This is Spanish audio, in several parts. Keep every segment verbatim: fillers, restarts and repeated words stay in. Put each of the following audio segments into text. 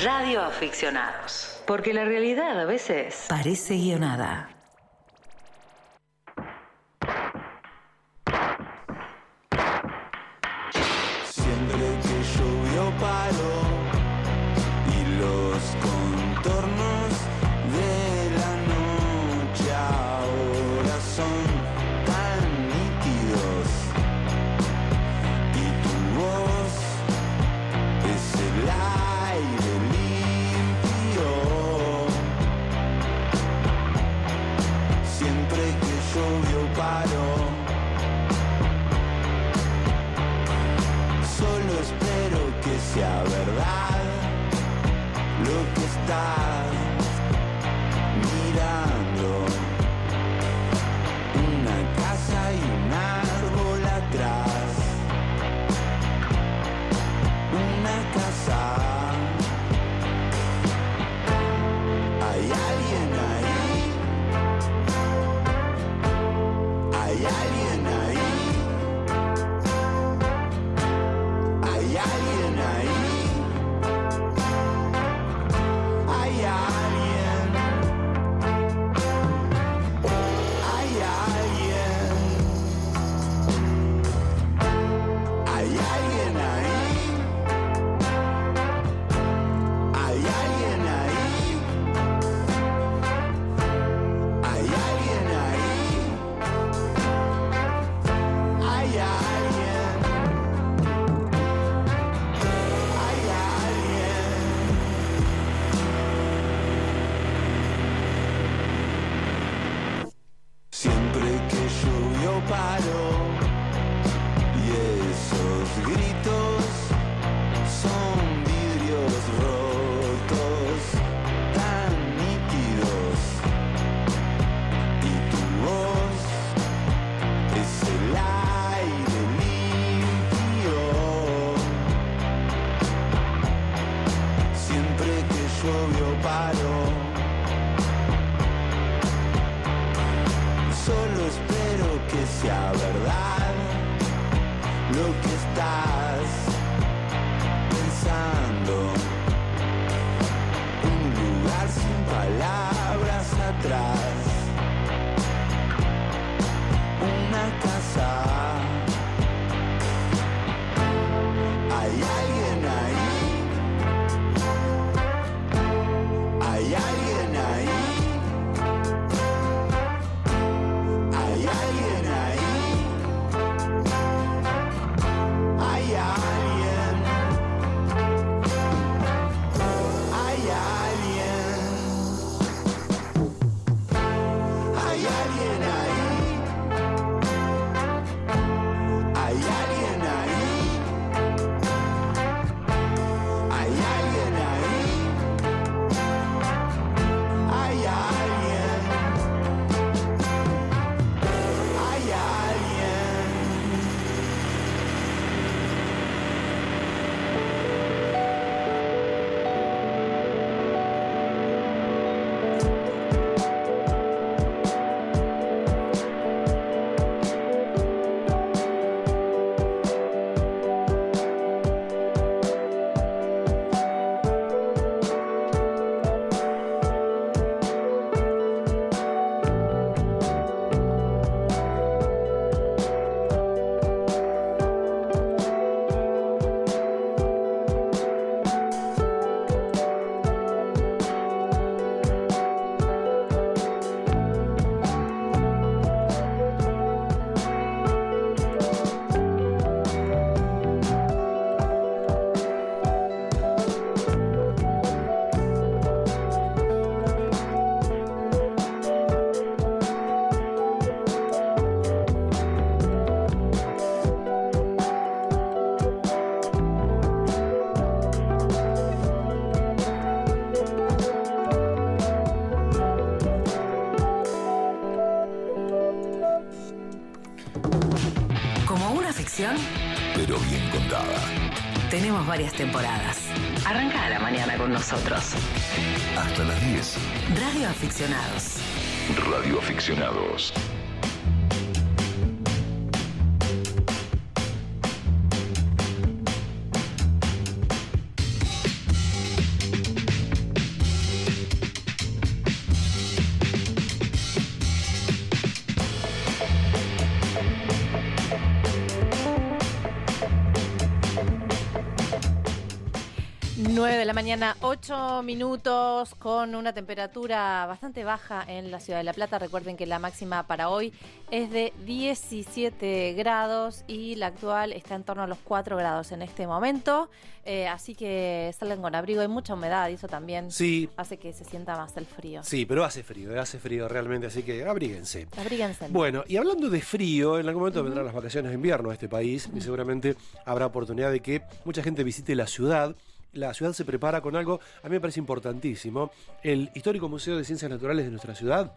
Radio Aficionados. Porque la realidad a veces parece guionada. Siempre que llovió paró y los contornos de la noche ahora son tan nítidos y tu voz es el aire limpio. Siempre que llovió paró. Solo espero que sea verdad lo que estás mirando. Una casa y un árbol atrás. Una casa. ¿Hay alguien ahí? ¿Hay alguien ahí? ¿Hay alguien ahí? ¿Hay alguien? ¿Hay alguien? ¿Hay alguien ahí? ¿Hay alguien ahí? ¿Hay alguien ahí? ¿Hay alguien? Hay alguien. Siempre que llovió paró y esos gritos son vidrios rotos tan nítidos y tu voz es el aire limpio. Siempre que llovió paró. Solo espero que sea verdad lo que estás pensando. Un lugar sin palabras atrás. Una casa. ¿Hay alguien ahí? ¿Hay alguien ahí? ¿Hay alguien ahí? ¿Hay alguien? ¿Hay alguien? ¿Hay alguien ahí? ¿Hay alguien ahí? ¿Hay alguien ahí? ¿Hay alguien? ¿Hay alguien? Como una ficción, pero bien contada. tenemos varias temporadas. Arranca a la mañana con nosotros. Hasta las diez. Radio Aficionados. Radio Aficionados. nueve de la mañana, ocho minutos, con una temperatura bastante baja en la ciudad de La Plata. Recuerden que la máxima para hoy es de diecisiete grados y la actual está en torno a los cuatro grados en este momento. Eh, así que salgan con abrigo, hay mucha humedad y eso también sí. hace que se sienta más el frío. Sí, pero hace frío, hace frío realmente, así que abríguense. Abríguense. Bueno, y hablando de frío, en algún momento uh-huh. vendrán las vacaciones de invierno a este país uh-huh. y seguramente habrá oportunidad de que mucha gente visite la ciudad. La ciudad se prepara con algo, a mí me parece importantísimo. El Histórico Museo de Ciencias Naturales de nuestra ciudad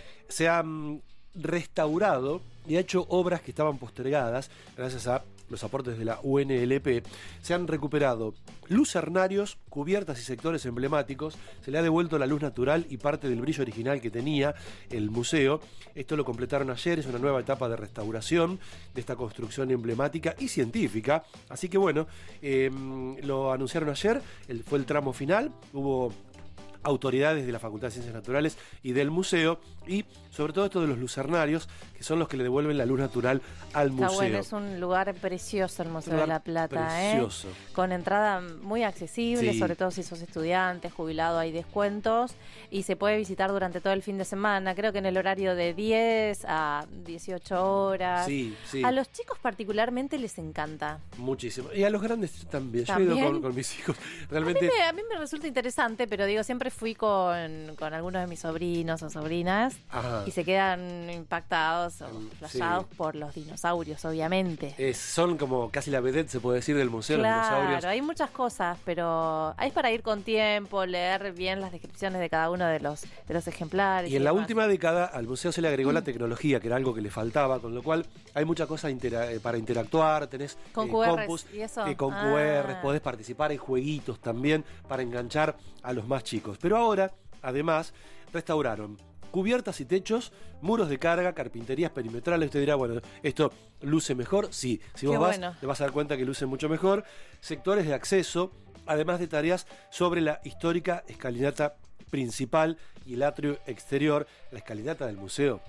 se ha mm, restaurado y ha hecho obras que estaban postergadas gracias a los aportes de la U N L P. Se han recuperado lucernarios, cubiertas y sectores emblemáticos. Se le ha devuelto la luz natural y parte del brillo original que tenía el museo. Esto lo completaron ayer, es una nueva etapa de restauración de esta construcción emblemática y científica. Así que bueno, eh, lo anunciaron ayer, el, fue el tramo final, hubo autoridades de la Facultad de Ciencias Naturales y del museo, y sobre todo esto de los lucernarios, que son los que le devuelven la luz natural al museo. Está bueno, es un lugar precioso el Museo de La Plata, precioso. ¿eh? Con entrada muy accesible, sí. sobre todo si sos estudiante, jubilado, hay descuentos, y se puede visitar durante todo el fin de semana, creo que en el horario de diez a dieciocho horas. Sí, sí. A los chicos particularmente les encanta. Muchísimo. Y a los grandes también. ¿También? Yo he ido con, con mis hijos. Realmente... A mí, me, a mí me resulta interesante, pero digo, siempre fui con, con algunos de mis sobrinos o sobrinas. Ajá. Y se quedan impactados o flashados sí. por los dinosaurios, obviamente. Es, son como casi la vedette, se puede decir, del museo de claro, los dinosaurios. Claro, hay muchas cosas, pero es para ir con tiempo, leer bien las descripciones de cada uno de los, de los ejemplares. Y en y la última década al museo se le agregó mm. la tecnología, que era algo que le faltaba, con lo cual hay mucha cosa intera- para interactuar, tenés con eh, Q Rs compus, y eso. Eh, con ah. Q Rs, podés participar, hay jueguitos también para enganchar a los más chicos. Pero ahora, además, restauraron cubiertas y techos, muros de carga, carpinterías perimetrales. Usted dirá, bueno, ¿esto luce mejor? Sí, si vos Qué vas, bueno. te vas a dar cuenta que luce mucho mejor. Sectores de acceso, además de tareas sobre la histórica escalinata principal y el atrio exterior. La escalinata del museo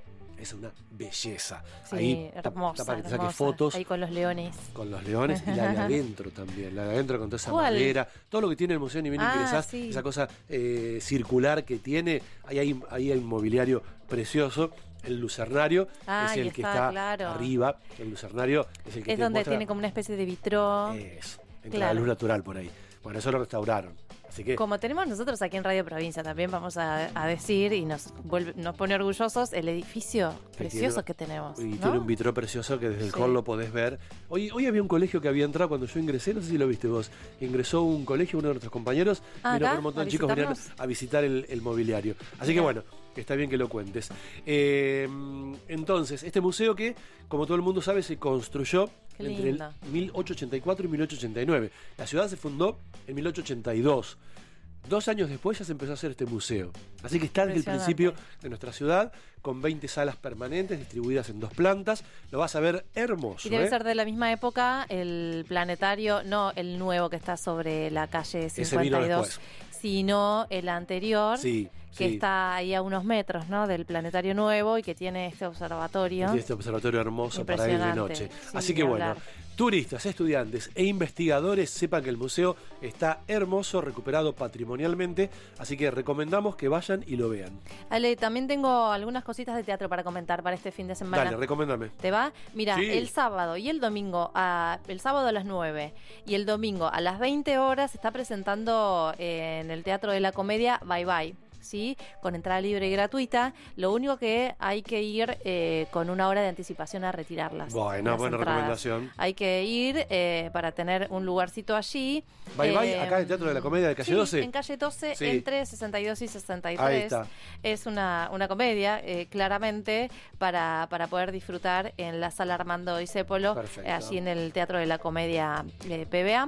es una belleza. Sí, ahí hermosa, para que te hermosa. saques fotos. Ahí con los leones. Con los leones y la de adentro también. La de adentro con toda esa ¿Cuál? madera. Todo lo que tiene el museo, ni bien ah, ingresás. Sí. Esa cosa eh, circular que tiene. Ahí hay, ahí hay un mobiliario precioso. El lucernario ah, es el está, que está claro. arriba. El lucernario es el que Es te donde muestra, tiene como una especie de vitró. Es. Entra claro. la luz natural por ahí. Bueno, eso lo restauraron. Así que, como tenemos nosotros aquí en Radio Provincia, también vamos a, a decir, y nos vuelve, nos pone orgullosos, el edificio que precioso tiene, que tenemos. Y ¿no? tiene un vitró precioso que desde el sí. hall lo podés ver. Hoy, hoy había un colegio que había entrado cuando yo ingresé, no sé si lo viste vos. Ingresó un colegio, uno de nuestros compañeros, ah, vino acá, con un montón de chicos vinieron a visitar el, el mobiliario. Así Mira. que bueno, está bien que lo cuentes. Eh, entonces, este museo que, como todo el mundo sabe, se construyó entre el mil ochocientos ochenta y cuatro y mil ochocientos ochenta y nueve. La ciudad se fundó en mil ochocientos ochenta y dos. Dos años después ya se empezó a hacer este museo. Así que está desde el principio de nuestra ciudad, con veinte salas permanentes distribuidas en dos plantas. Lo vas a ver hermoso. Y debe ¿eh? ser de la misma época el planetario, no el nuevo que está sobre la calle cincuenta y dos, sino el anterior. Sí. Que sí. está ahí a unos metros, ¿no? Del planetario nuevo y que tiene este observatorio. Tiene este observatorio hermoso para ir de noche. Sí, Así que bueno, turistas, estudiantes e investigadores sepan que el museo está hermoso, recuperado patrimonialmente, así que recomendamos que vayan y lo vean. Ale, también tengo algunas cositas de teatro para comentar para este fin de semana. Dale, recoméndame. ¿Te va? Mira, sí. el sábado y el domingo, a, el sábado a las nueve y el domingo a las veinte horas se está presentando en el Teatro de la Comedia Bye Bye. ¿Sí? Con entrada libre y gratuita. Lo único que hay que ir eh, con una hora de anticipación a retirarlas. Bueno, buena entradas. recomendación. Hay que ir eh, para tener un lugarcito allí. Bye eh, Bye, acá en el Teatro de la Comedia de calle sí, doce. En calle doce, sí. Entre sesenta y dos y sesenta y tres. Ahí está. Es una, una comedia, eh, claramente, para, para poder disfrutar en la sala Armando Discépolo, eh, allí en el Teatro de la Comedia eh, P B A.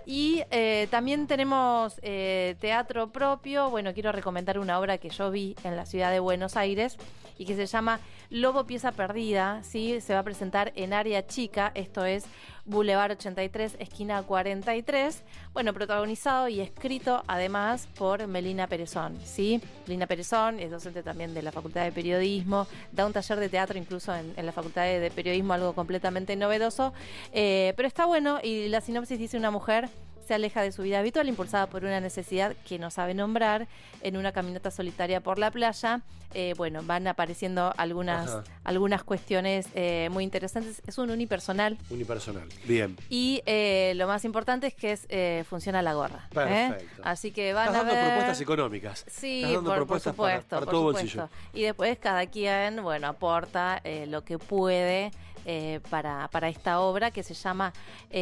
Y eh, también tenemos eh, teatro propio. Bueno, quiero recomendar una obra que yo vi en la ciudad de Buenos Aires y que se llama Lobo Pieza Perdida, ¿sí? Se va a presentar en área chica, esto es Boulevard ochenta y tres, esquina cuarenta y tres. Bueno, protagonizado y escrito además por Melina Perezón, ¿sí? Melina Perezón es docente también de la Facultad de Periodismo, da un taller de teatro incluso en, en la Facultad de, de Periodismo, algo completamente novedoso, eh, pero está bueno. Y la sinopsis dice: una mujer se aleja de su vida habitual, impulsada por una necesidad que no sabe nombrar, en una caminata solitaria por la playa. Eh, bueno, van apareciendo algunas, algunas cuestiones eh, muy interesantes. Es un unipersonal. Unipersonal, bien. Y eh, lo más importante es que es, eh, funciona la gorra. Perfecto. ¿eh? Así que van Estás a ver... dando propuestas económicas. Sí, Estás dando por, propuestas por supuesto. para, para por todo supuesto. bolsillo. Y después cada quien, bueno, aporta eh, lo que puede eh, para, para esta obra que se llama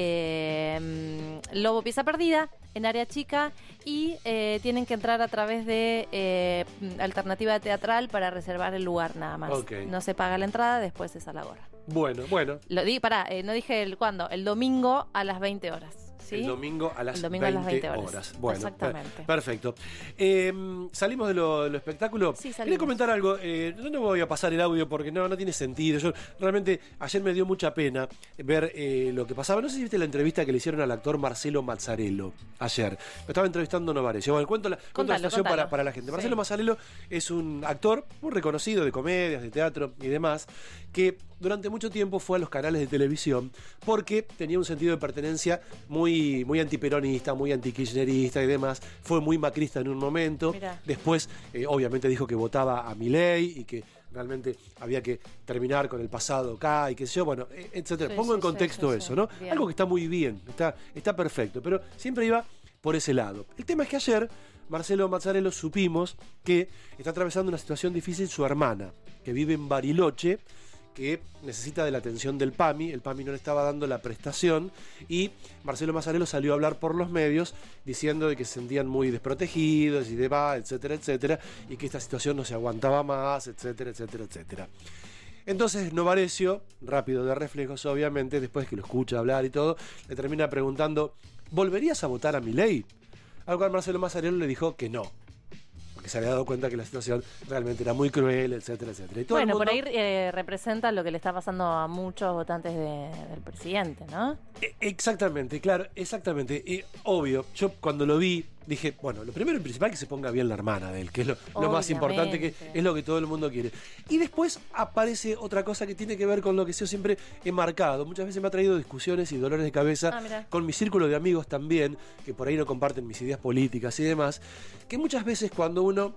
eh, Lobo Pieza Perdida, en área chica, y eh, tienen que entrar a través de eh, alternativa teatral para reservar el lugar nada más. Okay. No se paga la entrada, después es a la gorra. Bueno, bueno. Lo di, pará, eh, no dije el cuándo, el domingo a las veinte horas. ¿Sí? El domingo a las, el domingo veinte, a las veinte horas. horas. Bueno, exactamente. Per perfecto. Eh, Salimos de lo, de lo espectáculo. Sí, quería comentar algo. Eh, no, no voy a pasar el audio porque no, no tiene sentido. Yo realmente ayer me dio mucha pena ver eh, lo que pasaba. No sé si viste la entrevista que le hicieron al actor Marcelo Mazzarello ayer. Me estaba entrevistando Novarecio. Bueno, cuento la, contalo, cuento la situación para, para la gente. Sí. Marcelo Mazzarello es un actor muy reconocido de comedias, de teatro y demás, que durante mucho tiempo fue a los canales de televisión porque tenía un sentido de pertenencia muy, muy antiperonista, muy antikirchnerista y demás. Fue muy macrista en un momento. Mirá. Después, eh, obviamente, dijo que votaba a Milei y que realmente había que terminar con el pasado acá y qué sé yo, bueno, etcétera. Sí, Pongo sí, en contexto sí, sí, eso, ¿no? Bien. Algo que está muy bien, está, está perfecto, pero siempre iba por ese lado. El tema es que ayer Marcelo Mazzarello supimos que está atravesando una situación difícil su hermana, que vive en Bariloche, que necesita de la atención del PAMI. El PAMI no le estaba dando la prestación y Marcelo Mazzarello salió a hablar por los medios diciendo de que se sentían muy desprotegidos y demás, etcétera, etcétera, y que esta situación no se aguantaba más, etcétera, etcétera, etcétera. Entonces Novarecio, rápido de reflejos obviamente, después que lo escucha hablar y todo, le termina preguntando: ¿volverías a votar a Milei? Al cual Marcelo Mazzarello le dijo que no, porque se había dado cuenta que la situación realmente era muy cruel, etcétera, etcétera. Y todo bueno, el mundo... por ahí eh, representa lo que le está pasando a muchos votantes de, del presidente, ¿no? Exactamente, claro, exactamente. Y obvio, yo cuando lo vi dije, bueno, lo primero y principal es que se ponga bien la hermana de él, que es lo, lo más importante, que es lo que todo el mundo quiere. Y después aparece otra cosa que tiene que ver con lo que yo siempre he marcado. Muchas veces me ha traído discusiones y dolores de cabeza ah, con mi círculo de amigos también, que por ahí no comparten mis ideas políticas y demás, que muchas veces cuando uno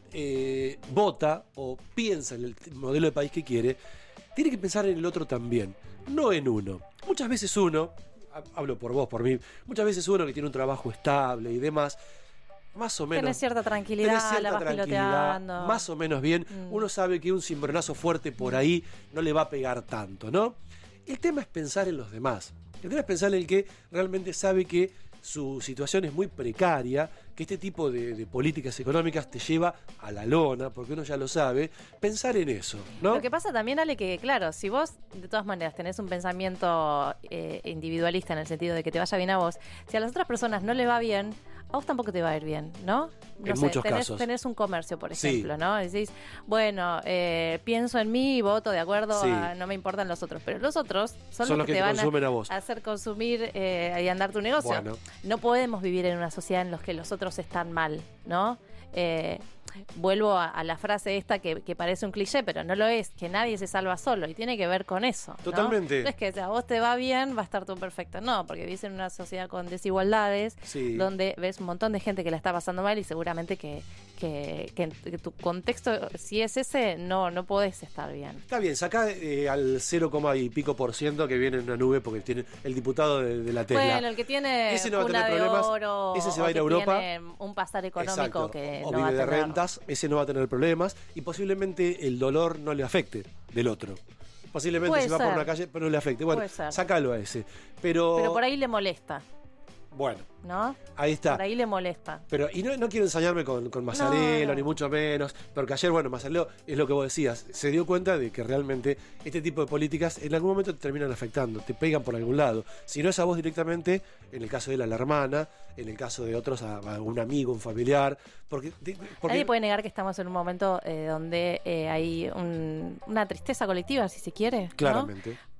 eh, vota o piensa en el modelo de país que quiere, tiene que pensar en el otro también, no en uno. Muchas veces uno, hablo por vos, por mí, muchas veces uno que tiene un trabajo estable y demás, más o menos... Tenés cierta tranquilidad, tenés cierta la vas piloteando. Más o menos bien, mm. uno sabe que un cimbronazo fuerte por ahí no le va a pegar tanto, ¿no? El tema es pensar en los demás. El tema es pensar en el que realmente sabe que su situación es muy precaria, que este tipo de, de políticas económicas te lleva a la lona, porque uno ya lo sabe, pensar en eso, ¿no? Lo que pasa también, Ale, que claro, si vos de todas maneras tenés un pensamiento eh, individualista en el sentido de que te vaya bien a vos, si a las otras personas no les va bien, a vos tampoco te va a ir bien, ¿no? No en sé, muchos tenés, casos. tenés un comercio, por ejemplo, sí. ¿no? Decís, bueno, eh, pienso en mí y voto de acuerdo sí. a no me importan los otros, pero los otros son, son los que, que te, te van a, a, vos. a hacer consumir eh, y andar tu negocio. Bueno. No podemos vivir en una sociedad en la que los otros están mal, ¿no? Eh, vuelvo a, a la frase esta que, que parece un cliché, pero no lo es, que nadie se salva solo, y tiene que ver con eso, ¿no? Totalmente. No es que si a vos te va bien, va a estar todo perfecto, no, porque vivís en una sociedad con desigualdades, sí. donde ves un montón de gente que la está pasando mal y seguramente que, que, que, que tu contexto, si es ese, no, no podés estar bien. Está bien, sacá eh, al cero coma y pico por ciento que viene en una nube porque tiene el diputado de, de la Tesla. Bueno, el que tiene ese no va a tener de problemas, oro, ese se va a ir a Europa. Tiene un pasar económico Exacto. que o no vive va a de tener. rentas, ese no va a tener problemas y posiblemente el dolor no le afecte del otro. Posiblemente Puede se va ser. por una calle, pero no le afecte. Bueno, sácalo a ese. Pero, pero por ahí le molesta. Bueno, ¿no? Ahí está. Por ahí le molesta. Pero, y no, no quiero ensañarme con, con Mazzarello, no, no. ni mucho menos, porque ayer, bueno, Mazzarello, es lo que vos decías, se dio cuenta de que realmente este tipo de políticas en algún momento te terminan afectando, te pegan por algún lado. Si no es a vos directamente, en el caso de él a la hermana, en el caso de otros a, a un amigo, un familiar, porque... porque nadie puede negar que estamos en un momento eh, donde eh, hay un, una tristeza colectiva, si se quiere, claramente. ¿no?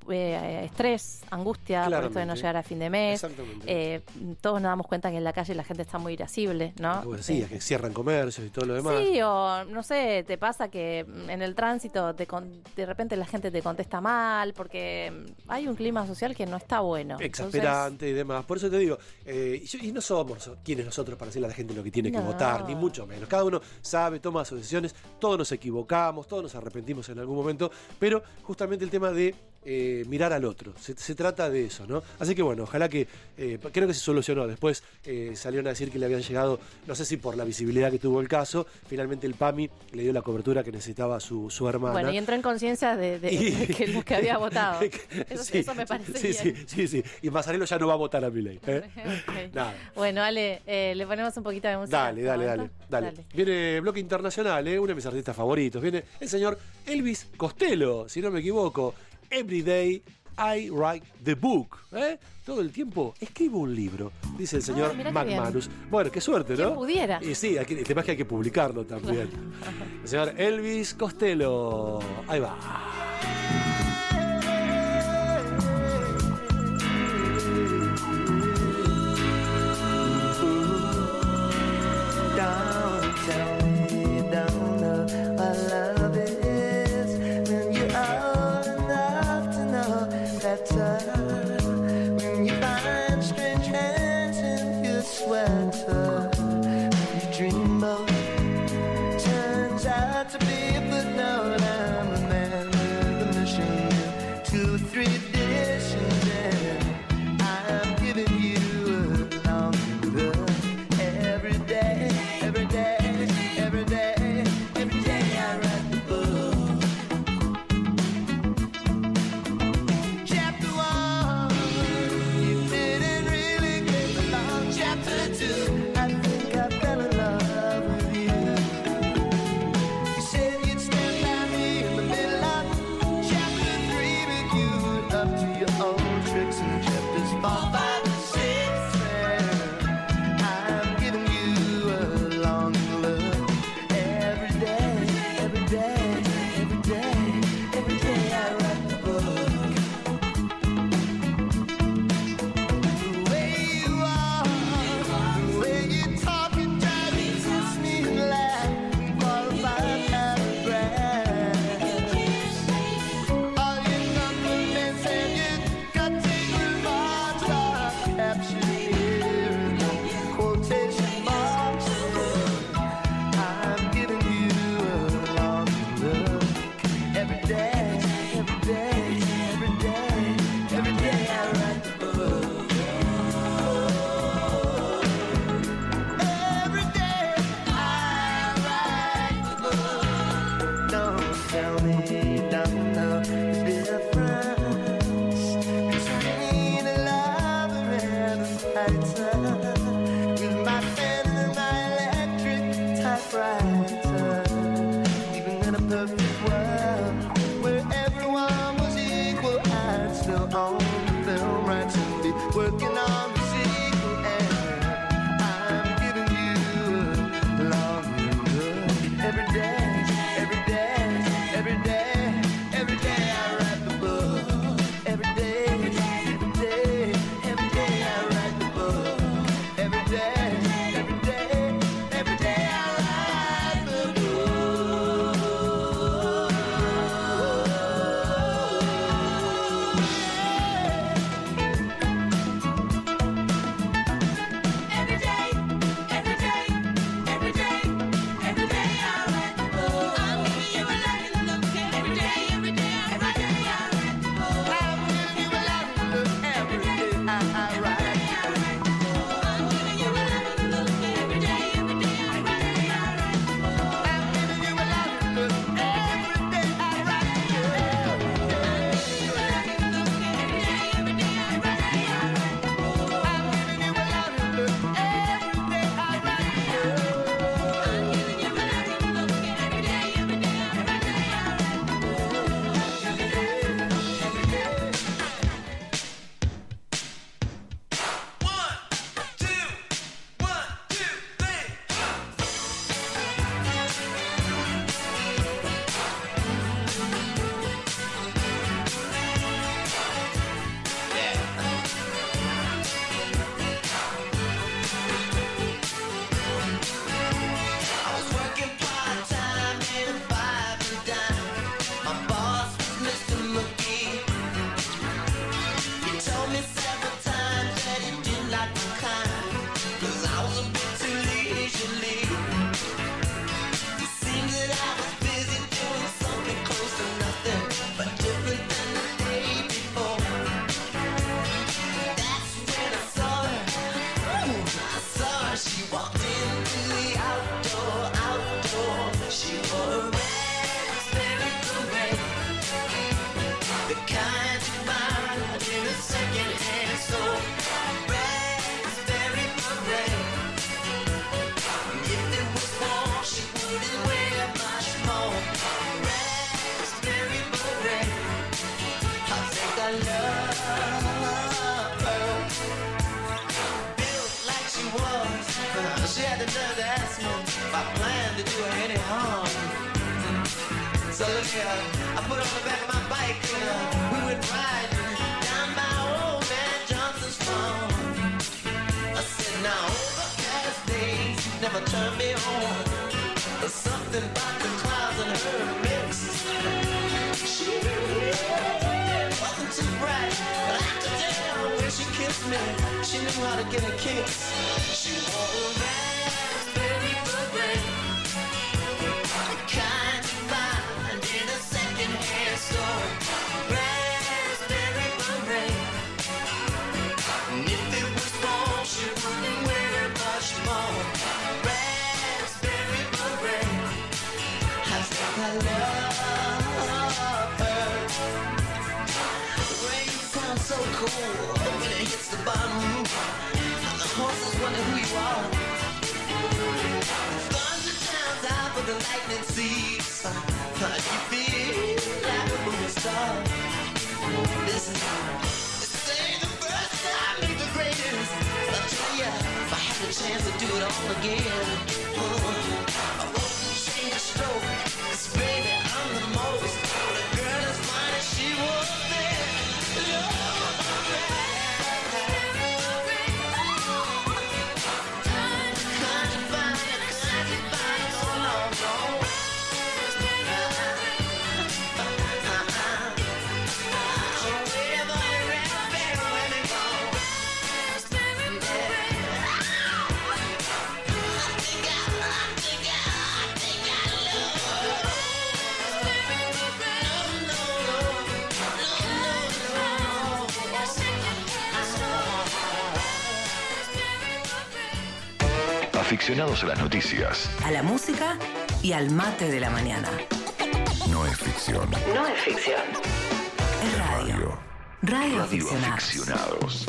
eh, estrés, angustia por esto de no llegar a fin de mes. Eh, todos nos damos cuenta que en la calle la gente está muy irascible, ¿no? Como decías, eh, que cierran comercios y todo lo demás. Sí, o no sé, te pasa que en el tránsito te con, de repente la gente te contesta mal porque hay un clima social que no está bueno. Exasperante. Entonces, y demás. Por eso te digo, eh, y, y no somos quienes nosotros para decirle a la gente lo que tiene que no. votar, ni mucho menos. Cada uno sabe, toma sus decisiones, todos nos equivocamos, todos nos arrepentimos en algún momento, pero justamente el tema de eh, mirar al otro, se, se trata de eso, ¿no? Así que bueno, ojalá que, eh, creo que se solucionó. Después eh, salieron a decir que le habían llegado, no sé si por la visibilidad que tuvo el caso, finalmente el PAMI le dio la cobertura que necesitaba su, su hermana. Bueno, y entró en conciencia de, de, y, de que los que había votado. Eso, sí, eso me parece sí, bien. Sí, sí, sí. Y Mazzarello ya no va a votar a Milei. ¿eh? Okay. Nada. Bueno, Ale, eh, le ponemos un poquito de música. Dale, dale, dale, dale, dale. Viene bloque internacional, ¿eh? Uno de mis artistas favoritos. Viene el señor Elvis Costello, si no me equivoco. Every day I write the book. ¿eh? Todo el tiempo escribo un libro, dice el señor ah, McManus. Bueno, qué suerte, ¿no? ¿Quién pudiera? Y sí, aquí, el tema es que hay que publicarlo también. El señor Elvis Costello. Ahí va. Don't tell me, don't know what love is when you're old enough to know that's all. When you find strange hands in your sweater, when you dream of turns out to be, but no, I'm a man with a mission. kind you find in a second-hand store. Raspberry beret. If it was warm, she wouldn't wear much more. Raspberry beret. I think I love her. Built like she was, she had the nerve to ask me if I planned to do her any harm. So look here, I put on the back of my bike and uh, we went riding down by old man Johnson's farm. I said, now overcast days, you never turn me on. There's something about the clouds and her mix. She wasn't too bright, but I could tell when she kissed me, she knew how to get a kiss. She wore a raspberry beret, the kind you find in a second-hand store. Raspberry beret. And if it was warm, she wouldn't wear much more. Raspberry beret. I think I love her. Rain sounds so cool when it hits the bottom roof. The horses wonder who you are. Thunder sounds out for the lightning seeds. You feel like a movie star. Listen, this ain't the first time, it's the greatest. I tell ya, if I had the chance to do it all again, uh, I wouldn't change a stroke. 'Cause baby, I'm the most. The girl as fine as she was there. Aficionados a las noticias. A la música y al mate de la mañana. No es ficción. No es ficción. Es radio. Radio, Radio aficionados. aficionados.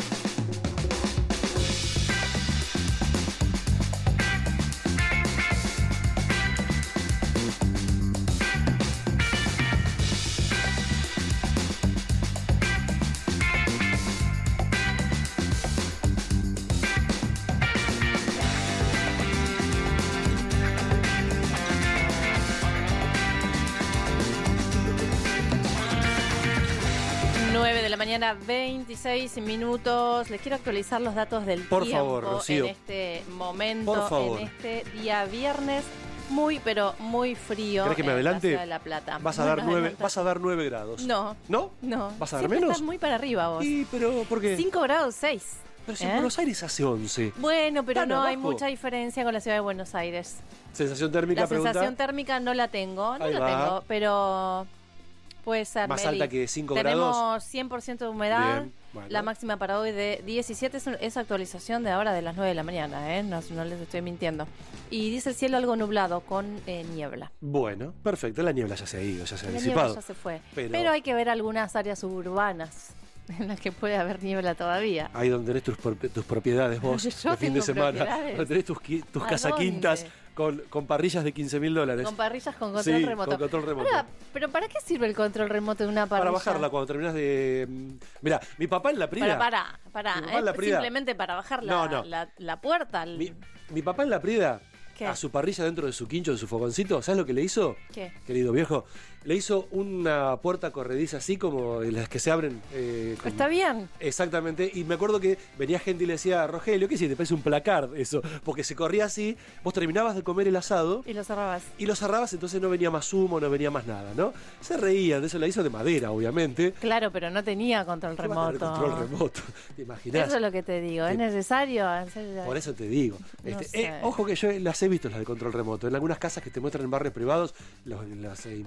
nueve de la mañana, veintiséis minutos. Les quiero actualizar los datos del Por tiempo favor, Rocío. en este momento, Por favor. en este día viernes. Muy, pero muy frío. ¿Querés que me en la adelante? ciudad de La Plata. Vas a, Bueno, dar nueve, adelanta. vas a dar nueve grados. No. ¿No? No. ¿Vas a dar Siempre menos? Estás muy para arriba vos. Y, pero, ¿por qué? cinco grados seis. Pero si en ¿Eh? Buenos Aires hace once. Bueno, pero Tan no hay abajo. mucha diferencia con la ciudad de Buenos Aires. Sensación térmica, La pregunta. sensación térmica no la tengo, no Ahí la va. tengo, pero puede ser. Más Meli. alta que cinco Tenemos grados. cien por ciento de humedad. Bien, bueno. La máxima para hoy de diecisiete es, es actualización de ahora de las nueve de la mañana, ¿eh? no, no les estoy mintiendo. Y dice el cielo algo nublado con eh, niebla. Bueno, perfecto. La niebla ya se ha ido, ya se ha La disipado. niebla ya se fue. Pero- Pero... hay que ver algunas áreas suburbanas en las que puede haber niebla todavía. Ahí donde tenés tus, pro- tus propiedades vos, Yo de fin de tengo semana. propiedades. Donde tenés tus, qui- tus ¿A casaquintas dónde? con, con parrillas de quince mil dólares. Con parrillas con control Sí, remoto. con control remoto. Ahora, ¿pero para qué sirve el control remoto de una parrilla? Para bajarla cuando terminás de... Mira, mi papá en la Prida... Para, para, para. Mi papá en la ¿Es Prida- simplemente para bajar la, No, no. la, la puerta? el- Mi, mi papá en la Prida, ¿Qué? a su parrilla dentro de su quincho, de su fogoncito, ¿sabes lo que le hizo? ¿Qué? Querido viejo, le hizo una puerta corrediza así como las que se abren. eh, con- Está bien. Exactamente, y me acuerdo que venía gente y le decía, Rogelio, ¿qué hiciste? Te parece un placard eso, porque se corría así, vos terminabas de comer el asado Y lo cerrabas. y lo cerrabas, entonces no venía más humo, no venía más nada, ¿no? Se reían, de eso la hizo de madera, obviamente. Claro, pero no tenía control ¿Qué va a tener remoto. control remoto, ¿te imaginás? Eso es lo que te digo. ¿Es Sí. necesario? ¿En serio? Por eso te digo. No Este, sé. eh, ojo que yo las he visto las de control remoto. En algunas casas que te muestran en barrios privados, los, las eh, inmobiliarias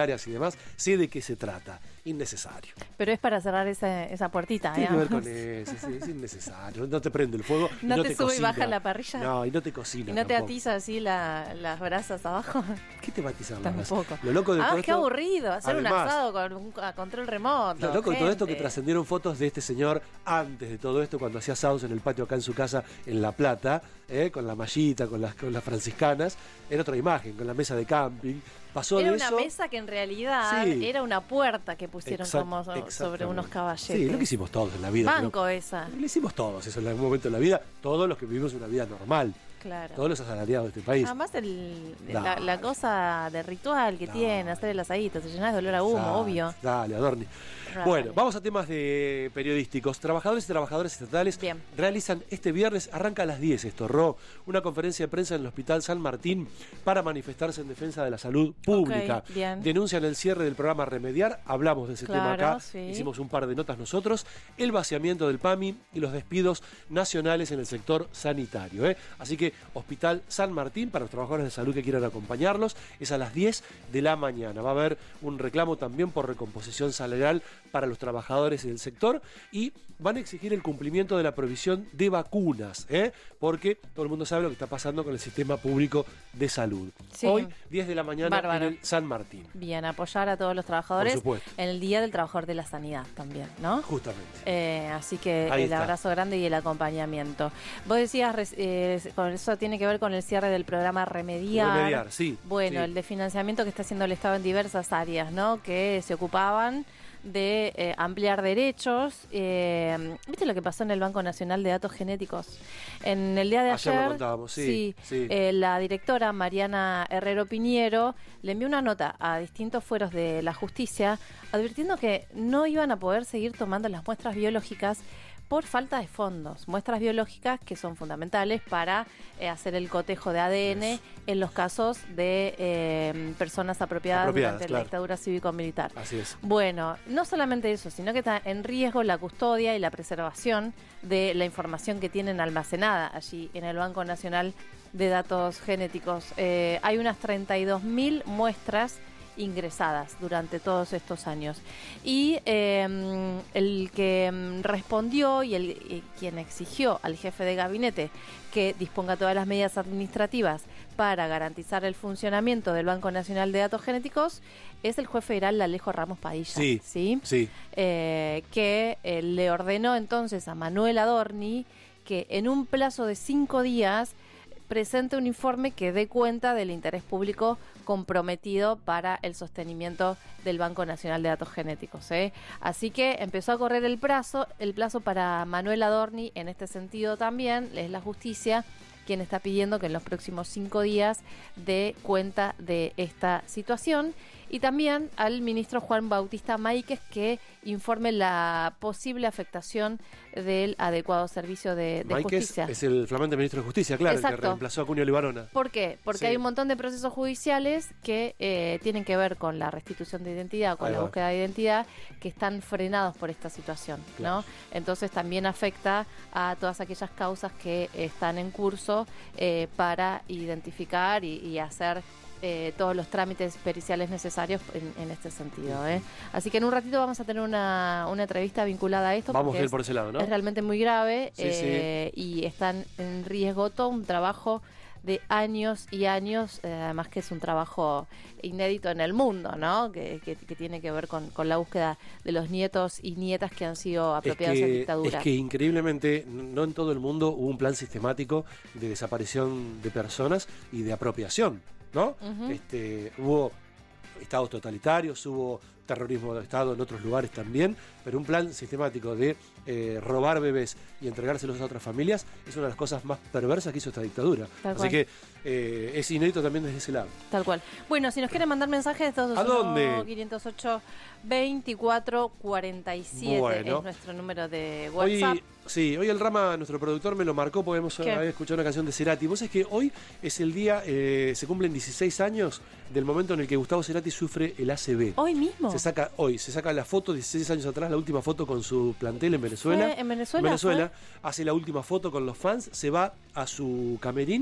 diarias y demás, sé de qué se trata. Innecesario. Pero es para cerrar esa, esa puertita, Tiene ¿eh? que ver con eso, sí, es innecesario. No te prende el fuego. No, y no te, te sube cocina. y baja la parrilla. No, y no te cocina. Y no te tampoco. atiza así la, las brasas abajo. ¿Qué te va a atizar las brasas? Tampoco. Lo loco de Ah, todo qué esto, aburrido. Hacer además, un asado con un a control remoto. Lo loco de todo esto que gente. trascendieron fotos de este señor antes de todo esto, cuando hacía asados en el patio acá en su casa en La Plata, ¿eh? Con la mallita, con las, con las franciscanas. Era otra imagen, con la mesa de camping. Pasó Era de una eso. mesa que en realidad Sí. era una puerta que pusieron Exact- como so- sobre exactamente. unos caballetes. Sí, lo que hicimos todos en la vida. Banco pero- esa. Lo hicimos todos eso en algún momento de la vida. Todos los que vivimos una vida normal. Claro. Todos los asalariados de este país. Además, el, la, Dale. la cosa de ritual que Dale. tiene, hacer el asadito, se llena de olor a humo, Dale, obvio. Dale, Adorni. Dale. Bueno, vamos a temas de periodísticos. Trabajadores y trabajadoras estatales Bien. realizan este viernes, arranca a las diez esto, Ro, una conferencia de prensa en el Hospital San Martín para manifestarse en defensa de la salud pública. Ok, bien. Denuncian el cierre del programa Remediar, hablamos de ese tema Claro, acá, sí. hicimos un par de notas nosotros, el vaciamiento del PAMI y los despidos nacionales en el sector sanitario. ¿eh? Así que Hospital San Martín, para los trabajadores de salud que quieran acompañarlos, es a las diez de la mañana. Va a haber un reclamo también por recomposición salarial para los trabajadores del sector y van a exigir el cumplimiento de la provisión de vacunas, ¿eh? porque todo el mundo sabe lo que está pasando con el sistema público de salud. Sí. Hoy, diez de la mañana, Bárbaro. en el San Martín. Bien, apoyar a todos los trabajadores Por supuesto. en el Día del Trabajador de la Sanidad también, ¿no? Justamente. Eh, así que Ahí el está. abrazo grande y el acompañamiento. Vos decías, res- eh, con eso tiene que ver con el cierre del programa Remediar. Remediar, sí. Bueno, sí. el de financiamiento que está haciendo el Estado en diversas áreas, ¿no? Que se ocupaban de eh, ampliar derechos. Eh, ¿Viste lo que pasó en el Banco Nacional de Datos Genéticos? En el día de Ayer ayer, lo contábamos, sí, sí. eh, la directora Mariana Herrero Piñero le envió una nota a distintos fueros de la justicia advirtiendo que no iban a poder seguir tomando las muestras biológicas por falta de fondos, muestras biológicas que son fundamentales para eh, hacer el cotejo de A D N Eso. en los casos de eh, personas apropiadas, Apropiadas, durante claro. la dictadura cívico-militar. Así es. Bueno, no solamente eso, sino que está en riesgo la custodia y la preservación de la información que tienen almacenada allí en el Banco Nacional de Datos Genéticos. Eh, hay unas treinta y dos mil muestras ingresadas durante todos estos años. Y eh, el que mm, respondió y el y quien exigió al jefe de gabinete que disponga todas las medidas administrativas para garantizar el funcionamiento del Banco Nacional de Datos Genéticos es el juez federal Alejo Ramos Padilla. Sí, ¿sí? sí. Eh, que eh, le ordenó entonces a Manuel Adorni que en un plazo de cinco días presente un informe que dé cuenta del interés público comprometido para el sostenimiento del Banco Nacional de Datos Genéticos. ¿eh? Así que empezó a correr el plazo, el plazo para Manuel Adorni en este sentido también, es la justicia quien está pidiendo que en los próximos cinco días dé cuenta de esta situación, y también al ministro Juan Bautista Máiquez que informe la posible afectación del adecuado servicio de, de Máiquez justicia. es el flamante ministro de Justicia, claro, el que Exacto. reemplazó a Cunio Libarona. ¿Por qué? Porque Sí. hay un montón de procesos judiciales que eh, tienen que ver con la restitución de identidad, con Ahí la va. búsqueda de identidad, que están frenados por esta situación, Claro. ¿no? Entonces también afecta a todas aquellas causas que están en curso eh, para identificar y, y hacer eh, todos los trámites periciales necesarios en, en este sentido. ¿eh? Así que en un ratito vamos a tener una, una entrevista vinculada a esto. Vamos porque a ir es- por ese lado, ¿no? es realmente muy grave Sí, eh, y están en riesgo todo un trabajo de años y años, eh, además que es un trabajo inédito en el mundo, ¿no? Que, que, que tiene que ver con, con la búsqueda de los nietos y nietas que han sido apropiados es que, en dictadura. Es que increíblemente, no en todo el mundo hubo un plan sistemático de desaparición de personas y de apropiación, ¿no? Ujú. este, hubo estados totalitarios, hubo terrorismo de Estado en otros lugares también, pero un plan sistemático de eh, robar bebés y entregárselos a otras familias es una de las cosas más perversas que hizo esta dictadura. Tal Así cual. que eh, es inédito también desde ese lado. Tal cual. Bueno, si nos quieren mandar mensajes, todos ¿A dónde? quinientos ocho, veinticuatro, cuarenta y siete Bueno. es nuestro número de WhatsApp. Hoy, sí, hoy el Rama, nuestro productor, me lo marcó porque hemos ¿Qué? había escuchado una canción de Cerati. Vos sabés que hoy es el día, eh, se cumplen dieciséis años del momento en el que Gustavo Cerati sufre el A C V. Hoy mismo. Se saca hoy, se saca la foto dieciséis años atrás, la última foto con su plantel en Venezuela. ¿Fue en Venezuela? En Venezuela, hace la última foto con los fans, se va a su camerino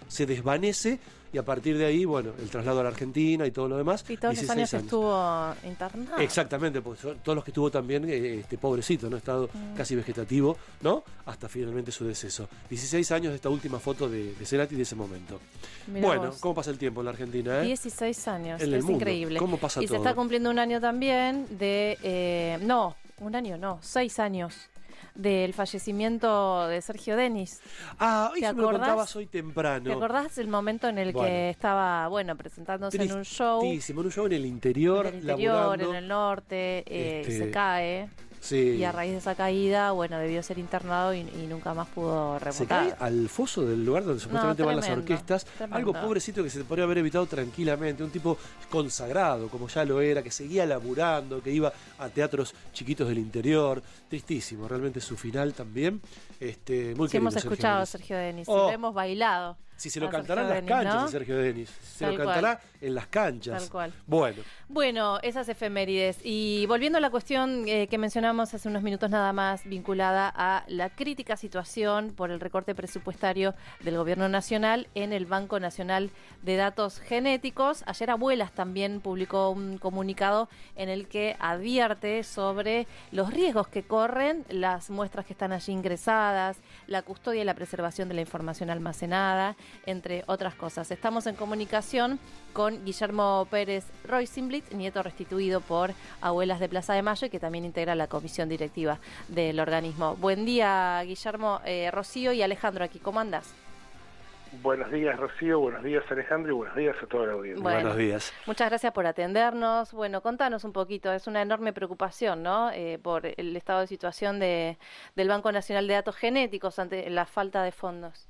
se desvanece y a partir de ahí, bueno, el traslado a la Argentina y todo lo demás. Y todos los años, años estuvo internado. Exactamente, pues todos los que estuvo también, eh, este pobrecito, ¿no? Estado mm. casi vegetativo, ¿no? Hasta finalmente su deceso. dieciséis años de esta última foto de, de Cerati de ese momento. Mirá bueno, vos. ¿Cómo pasa el tiempo en la Argentina? ¿eh? dieciséis años, en el es mundo. Increíble. ¿Cómo pasa y todo? Y se está cumpliendo un año también de... Eh, no, un año no, seis años del fallecimiento de Sergio Denis. Ah, hoy me lo contabas hoy temprano. ¿Te acordás el momento en el bueno. que estaba, bueno, presentándose en un show? En un show en el interior, en el interior, laburando, en el norte, eh, este... se cae. Sí. Y a raíz de esa caída, bueno, debió ser internado y, y nunca más pudo remontar. Se cae al foso del lugar donde supuestamente no, tremendo, van las orquestas. Tremendo. Algo pobrecito que se podría haber evitado tranquilamente. Un tipo consagrado, como ya lo era, que seguía laburando, que iba a teatros chiquitos del interior. Tristísimo, realmente su final también. Este, muy sí, querido, hemos escuchado a Sergio Denis, oh. lo hemos bailado. Si se lo cantará en las Denis, canchas ¿no? a Sergio Denis. Se Tal lo cantará cual. en las canchas. Tal cual. Bueno. Bueno, esas efemérides. Y volviendo a la cuestión eh, que mencionamos hace unos minutos nada más, vinculada a la crítica situación por el recorte presupuestario del Gobierno Nacional en el Banco Nacional de Datos Genéticos. Ayer Abuelas también publicó un comunicado en el que advierte sobre los riesgos que corren las muestras que están allí ingresadas, la custodia y la preservación de la información almacenada, entre otras cosas. Estamos en comunicación con Guillermo Pérez Roysenblit, nieto restituido por Abuelas de Plaza de Mayo y que también integra la comisión directiva del organismo. Buen día, Guillermo. eh, Rocío y Alejandro aquí, ¿cómo andás? Buenos días, Rocío, buenos días, Alejandro, y buenos días a toda la audiencia. Bueno, buenos días. Muchas gracias por atendernos. Bueno, contanos un poquito, es una enorme preocupación, ¿no? Eh, por el estado de situación de, del Banco Nacional de Datos Genéticos ante la falta de fondos.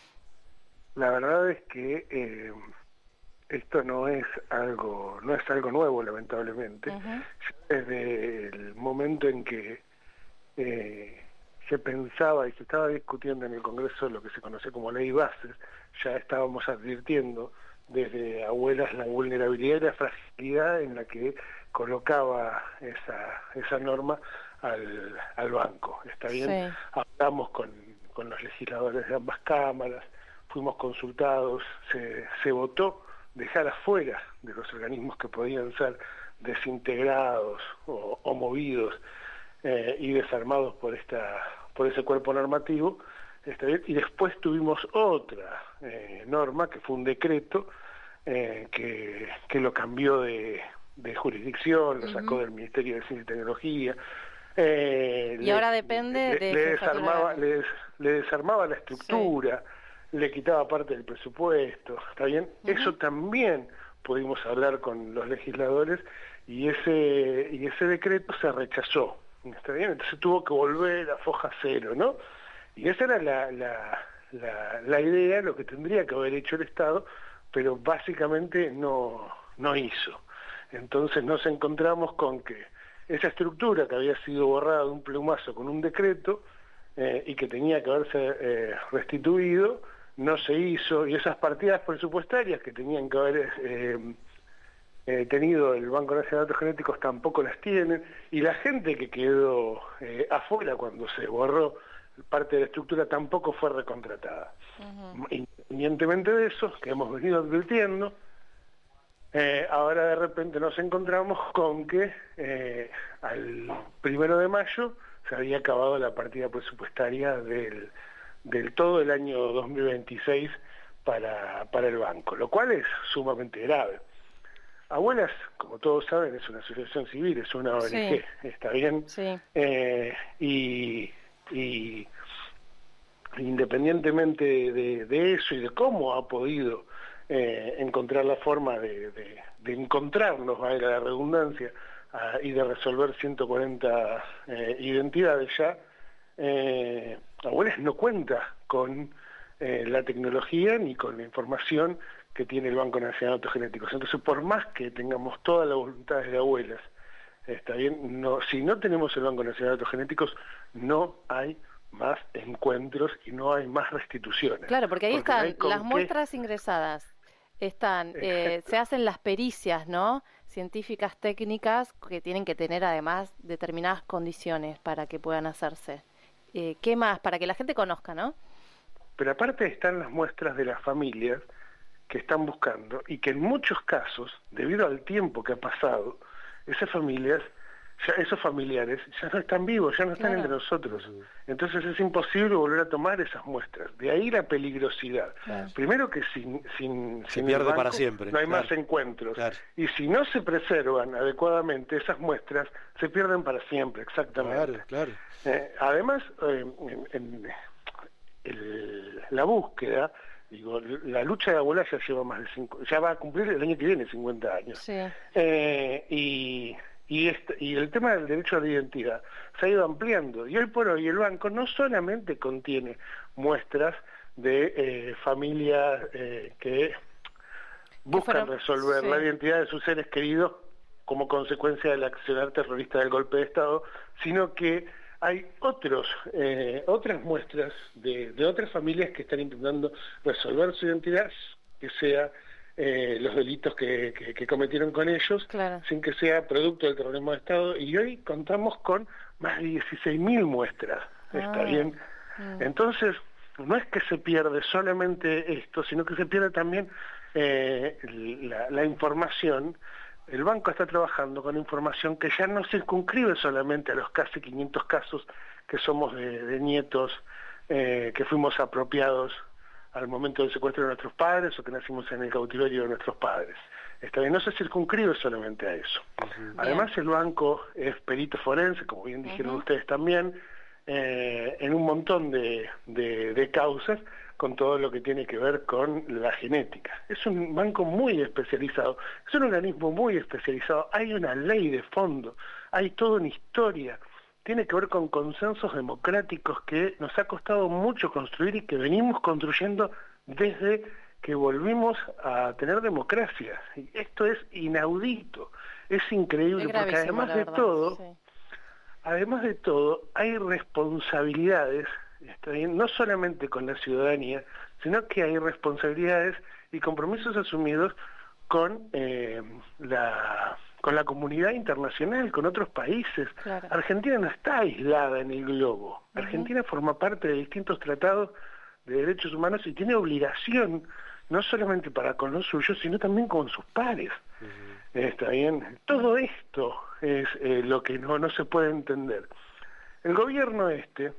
La verdad es que eh, esto no es algo no es algo nuevo, lamentablemente. Uh-huh. Desde el momento en que eh, se pensaba y se estaba discutiendo en el Congreso lo que se conoce como ley bases, ya estábamos advirtiendo desde Abuelas la vulnerabilidad y la fragilidad en la que colocaba esa esa norma al, al banco. ¿Está bien? Sí. Hablamos con, con los legisladores de ambas cámaras, fuimos consultados, se, se votó dejar afuera de los organismos que podían ser desintegrados o, o movidos eh, y desarmados por esta por ese cuerpo normativo, está bien, y después tuvimos otra eh, norma que fue un decreto eh, que, que lo cambió de, de jurisdicción, lo uh-huh. sacó del Ministerio de Ciencia y Tecnología. Eh, y le, ahora depende le, de le desarmaba, le, le desarmaba la estructura. Sí. Le quitaba parte del presupuesto, ¿está bien? Uh-huh. Eso también pudimos hablar con los legisladores y ese y ese decreto se rechazó, ¿está bien? Entonces tuvo que volver a foja cero, ¿no? Y esa era la, la, la, la idea, lo que tendría que haber hecho el Estado, pero básicamente no, no hizo. Entonces nos encontramos con que esa estructura que había sido borrada de un plumazo con un decreto eh, y que tenía que haberse eh, restituido, no se hizo, y esas partidas presupuestarias que tenían que haber eh, eh, tenido el Banco Nacional de Datos Genéticos tampoco las tienen, y la gente que quedó eh, afuera cuando se borró parte de la estructura tampoco fue recontratada. Uh-huh. Independientemente de eso, que hemos venido advirtiendo, eh, ahora de repente nos encontramos con que eh, al primero de mayo se había acabado la partida presupuestaria del del todo el año dos mil veintiséis para, para el banco, lo cual es sumamente grave. Abuelas, como todos saben, es una asociación civil, es una O N G, sí. ¿Está bien? Sí. Eh, y, y independientemente de, de eso y de cómo ha podido eh, encontrar la forma de, de, de encontrarnos, valga la redundancia, uh, y de resolver ciento cuarenta eh, identidades ya, eh, Abuelas no cuenta con eh, la tecnología ni con la información que tiene el Banco Nacional de Datos Genéticos. Entonces, por más que tengamos toda la voluntad de Abuelas, está bien, no, si no tenemos el Banco Nacional de Datos Genéticos, no hay más encuentros y no hay más restituciones. Claro, porque ahí porque están las muestras ingresadas, están, eh, se hacen las pericias, ¿no? Científicas, técnicas, que tienen que tener además determinadas condiciones para que puedan hacerse. Eh, ¿Qué más? Para que la gente conozca, ¿no? pero aparte están las muestras de las familias que están buscando y que en muchos casos, debido al tiempo que ha pasado, esas familias, ya, esos familiares ya no están vivos, ya no están claro. entre nosotros. Entonces es imposible volver a tomar esas muestras. De ahí la peligrosidad. Claro. Primero que sin, sin, se sin pierde banco, para siempre. No hay claro. más encuentros. Claro. Y si no se preservan adecuadamente esas muestras, se pierden para siempre, exactamente. Claro, claro. Eh, además, eh, en, en el, la búsqueda, digo, la lucha de abuela ya lleva más de cinco, ya va a cumplir el año que viene cincuenta años. Sí. Eh, y, y, este, y el tema del derecho a la identidad se ha ido ampliando. Y hoy por hoy el banco no solamente contiene muestras de eh, familias eh, que buscan fueron, resolver sí. la identidad de sus seres queridos como consecuencia del accionar terrorista del golpe de Estado, sino que hay otros, eh, otras muestras de, de otras familias que están intentando resolver su identidad, que sea eh, los delitos que, que, que cometieron con ellos, claro. sin que sea producto del terrorismo de Estado, y hoy contamos con más de dieciséis mil muestras, ah. ¿está bien? Mm. Entonces, no es que se pierde solamente esto, sino que se pierde también eh, la, la información. El banco está trabajando con información que ya no circunscribe solamente a los casi quinientos casos que somos de, de nietos eh, que fuimos apropiados al momento del secuestro de nuestros padres o que nacimos en el cautiverio de nuestros padres. Está bien, no se circunscribe solamente a eso. Uh-huh. Además, el banco es perito forense, como bien dijeron uh-huh. ustedes también, eh, en un montón de, de, de causas, con todo lo que tiene que ver con la genética. Es un banco muy especializado, es un organismo muy especializado, hay una ley de fondo, hay toda una historia, tiene que ver con consensos democráticos que nos ha costado mucho construir y que venimos construyendo desde que volvimos a tener democracia. Y esto es inaudito, es increíble, es porque además de verdad, todo, sí. además de todo, hay responsabilidades. Está bien, no solamente con la ciudadanía, sino que hay responsabilidades y compromisos asumidos con eh, la con la comunidad internacional, con otros países. Claro. Argentina no está aislada en el globo. Uh-huh. Argentina forma parte de distintos tratados de derechos humanos y tiene obligación, no solamente para con los suyos, sino también con sus pares. Uh-huh. Está bien. Todo esto es eh, lo que no, no se puede entender. El gobierno este,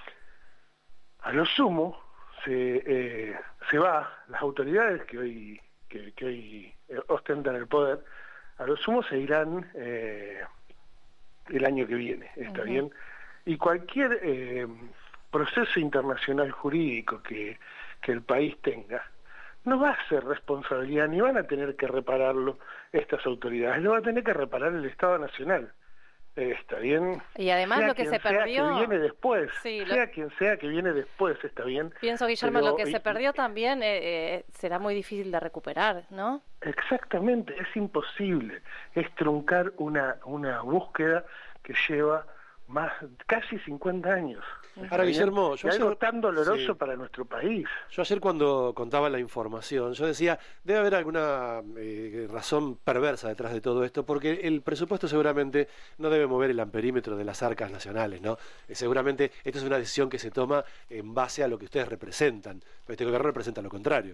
a lo sumo, se, eh, se va, las autoridades que hoy, que, que hoy eh, ostentan el poder, a lo sumo se irán eh, el año que viene, ¿está uh-huh. bien? Y cualquier eh, proceso internacional jurídico que, que el país tenga, no va a ser responsabilidad, ni van a tener que repararlo estas autoridades, lo va a tener que reparar el Estado Nacional. Está bien. Y además sea lo que se perdió, que viene después, sí, sea lo... quien sea que viene después, está bien. Pienso, Guillermo, pero... lo que se perdió también eh, eh, será muy difícil de recuperar, ¿no? Exactamente, es imposible. Es truncar una, una búsqueda que lleva más casi cincuenta años. Ahora, Guillermo, yo y algo ayer, tan doloroso sí. para nuestro país. Yo ayer cuando contaba la información, yo decía, debe haber alguna eh, razón perversa detrás de todo esto, porque el presupuesto seguramente no debe mover el amperímetro de las arcas nacionales, ¿no? Eh, seguramente esta es una decisión que se toma en base a lo que ustedes representan, pero este gobierno representa lo contrario.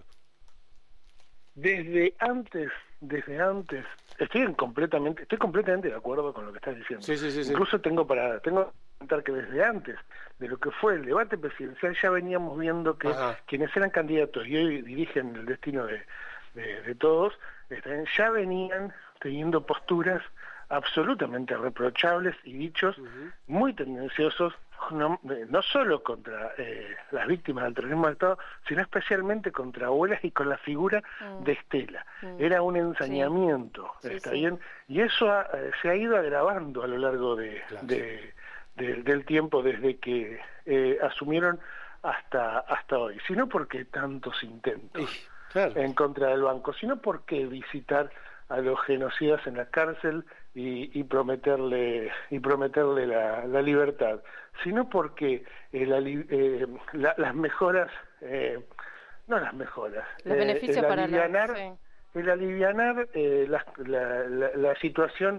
Desde antes, desde antes, estoy en completamente, estoy completamente de acuerdo con lo que estás diciendo. Sí, sí, sí, Incluso sí. tengo para, tengo que comentar que desde antes de lo que fue el debate presidencial ya veníamos viendo que Ajá. quienes eran candidatos y hoy dirigen el destino de, de, de todos, ya venían teniendo posturas absolutamente reprochables y dichos uh-huh. muy tendenciosos, no, no solo contra eh, las víctimas del terrorismo de Estado, sino especialmente contra abuelas y con la figura uh-huh. de Estela. Uh-huh. Era un ensañamiento, sí. ¿está sí, bien? Sí. Y eso ha, eh, se ha ido agravando a lo largo de, claro. de, de, del tiempo desde que eh, asumieron hasta, hasta hoy. Sino porque tantos intentos sí, claro. en contra del banco, sino porque visitar a los genocidas en la cárcel y, y prometerle y prometerle la, la libertad, sino porque eh, la, eh, la, las mejoras, eh, no las mejoras, los eh, beneficios el para alivianar, los, sí. el alivianar eh, la, la, la, la situación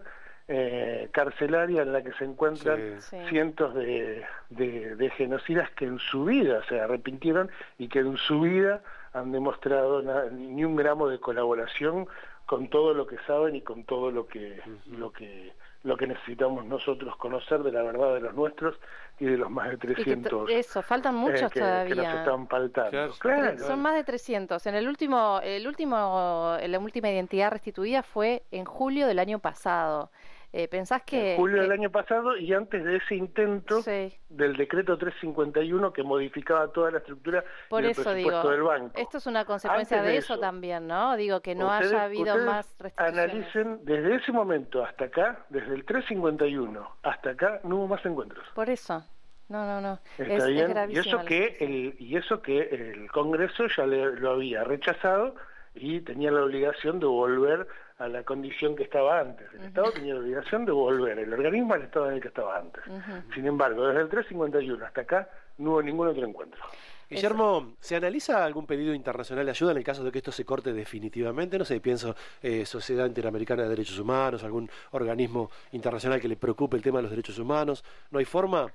eh, carcelaria en la que se encuentran sí. cientos de, de, de genocidas que en su vida se arrepintieron y que en su vida han demostrado na, ni un gramo de colaboración con todo lo que saben y con todo lo que uh-huh. lo que lo que necesitamos nosotros conocer de la verdad de los nuestros y de los más de trescientos. Eso, faltan muchos eh, que, todavía. Que nos están faltando. Claro. Claro. Son más de trescientos. En el último, el último, la última identidad restituida fue en julio del año pasado. Eh, ¿Pensás que...? En julio que... del año pasado y antes de ese intento sí. del decreto trescientos cincuenta y uno que modificaba toda la estructura Por del eso presupuesto digo, del banco. Esto es una consecuencia Antes de, de eso, eso también, ¿no? Digo, que no ustedes, haya habido más restricciones. Analicen, desde ese momento hasta acá, desde el trescientos cincuenta y uno hasta acá, no hubo más encuentros. Por eso. No, no, no. Está es, bien, es y eso que el y eso que el Congreso ya le, lo había rechazado y tenía la obligación de volver a la condición que estaba antes. El uh-huh. Estado tenía la obligación de volver, el organismo al estado en el que estaba antes. Uh-huh. Sin embargo, desde el trescientos cincuenta y uno hasta acá no hubo ningún otro encuentro. Guillermo, ¿se analiza algún pedido internacional de ayuda en el caso de que esto se corte definitivamente? No sé, pienso eh, Sociedad Interamericana de Derechos Humanos, algún organismo internacional que le preocupe el tema de los derechos humanos. ¿No hay forma?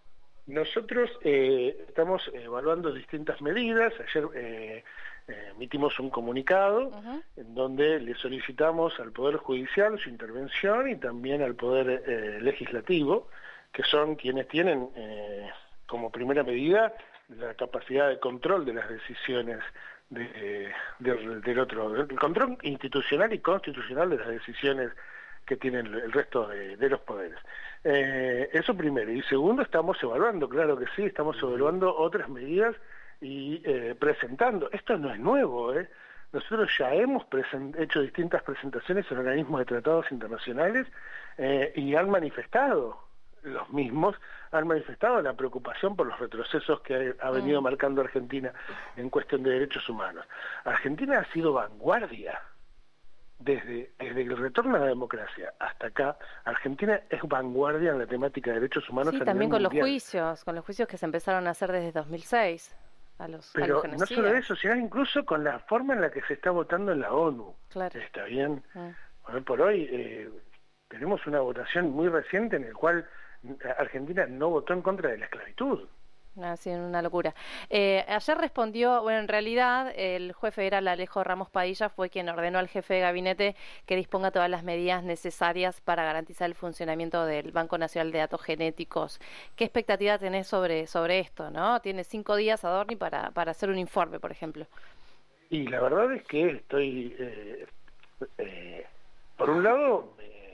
Nosotros eh, estamos evaluando distintas medidas. Ayer eh, eh, emitimos un comunicado uh-huh. en donde le solicitamos al Poder Judicial su intervención y también al Poder eh, Legislativo, que son quienes tienen eh, como primera medida la capacidad de control de las decisiones de, de, del otro, el control institucional y constitucional de las decisiones que tienen el resto de, de los poderes. Eh, eso primero. Y segundo, estamos evaluando, claro que sí, estamos evaluando otras medidas y eh, presentando. Esto no es nuevo, ¿eh? Nosotros ya hemos hecho distintas presentaciones en organismos de tratados internacionales eh, y han manifestado, los mismos, han manifestado la preocupación por los retrocesos que ha venido marcando Argentina en cuestión de derechos humanos. Argentina ha sido vanguardia. Desde, desde el retorno a la democracia hasta acá, Argentina es vanguardia en la temática de derechos humanos. Sí, también con mundial. los juicios, con los juicios que se empezaron a hacer desde dos mil seis. A los, Pero a los no solo eso, sino incluso con la forma en la que se está votando en la ONU. Claro. Está bien. Ah. Hoy por hoy eh, tenemos una votación muy reciente en la cual Argentina no votó en contra de la esclavitud. Así, una locura. Eh, ayer respondió, bueno, en realidad el juez federal Alejo Ramos Padilla fue quien ordenó al jefe de gabinete que disponga todas las medidas necesarias para garantizar el funcionamiento del Banco Nacional de Datos Genéticos. ¿Qué expectativa tenés sobre sobre esto, no? Tiene cinco días Adorni para, para hacer un informe, por ejemplo. Y la verdad es que estoy, eh, eh, por un lado,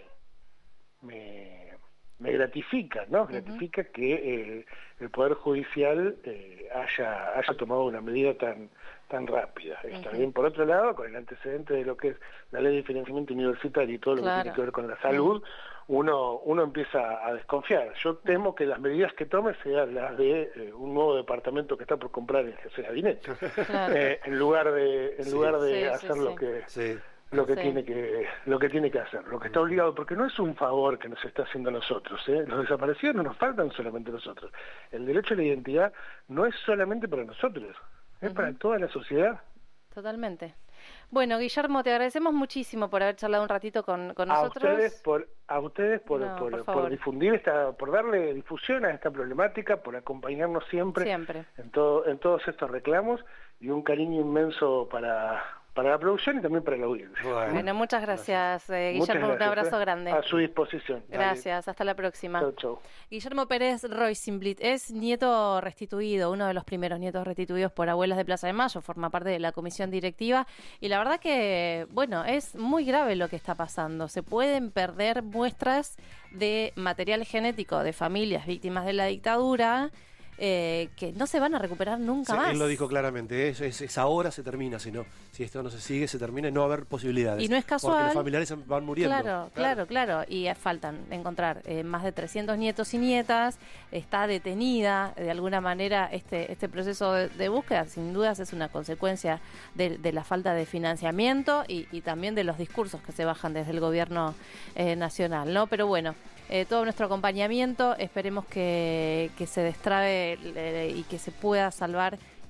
me... me me gratifica, ¿no? Gratifica uh-huh. que eh, el Poder Judicial eh, haya haya tomado una medida tan tan rápida. Está uh-huh. bien, por otro lado, con el antecedente de lo que es la Ley de Financiamiento Universitario y todo lo claro. que tiene que ver con la salud, uh-huh. uno uno empieza a desconfiar. Yo temo que las medidas que tome sean las de eh, un nuevo departamento que está por comprar el jefe de gabinete, claro. eh, en lugar de en sí. lugar de sí, hacer sí, lo sí. que... Sí. lo que sí. tiene que lo que tiene que hacer, lo que está obligado, porque no es un favor que nos está haciendo a nosotros, ¿eh? Los desaparecidos no nos faltan solamente a nosotros. El derecho a la identidad no es solamente para nosotros, es uh-huh. para toda la sociedad. Totalmente. Bueno, Guillermo, te agradecemos muchísimo por haber charlado un ratito con, con nosotros. A ustedes por a ustedes por, no, por, por, por difundir esta, por darle difusión a esta problemática, por acompañarnos siempre, siempre. en todo en todos estos reclamos y un cariño inmenso para para la producción y también para la audiencia. Bueno, bueno muchas gracias, eh, Guillermo, muchas gracias, un abrazo eh. grande. A su disposición. Gracias, Dale. Hasta la próxima. Chau, chau. Guillermo Pérez Roysenblit es nieto restituido, uno de los primeros nietos restituidos por Abuelas de Plaza de Mayo, forma parte de la comisión directiva y la verdad que, bueno, es muy grave lo que está pasando. Se pueden perder muestras de material genético de familias víctimas de la dictadura Eh, que no se van a recuperar nunca sí, más. Él lo dijo claramente, es, es, es ahora se termina, si no, si esto no se sigue, se termina y no va a haber posibilidades. Y no es casual. Porque los familiares van muriendo. Claro, claro, claro. claro. Y faltan encontrar eh, más de trescientos nietos y nietas, está detenida de alguna manera este, este proceso de, de búsqueda, sin dudas es una consecuencia de, de la falta de financiamiento y, y también de los discursos que se bajan desde el gobierno eh, nacional, ¿no? Pero bueno, eh, todo nuestro acompañamiento, esperemos que, que se destrabe y que se pueda salvar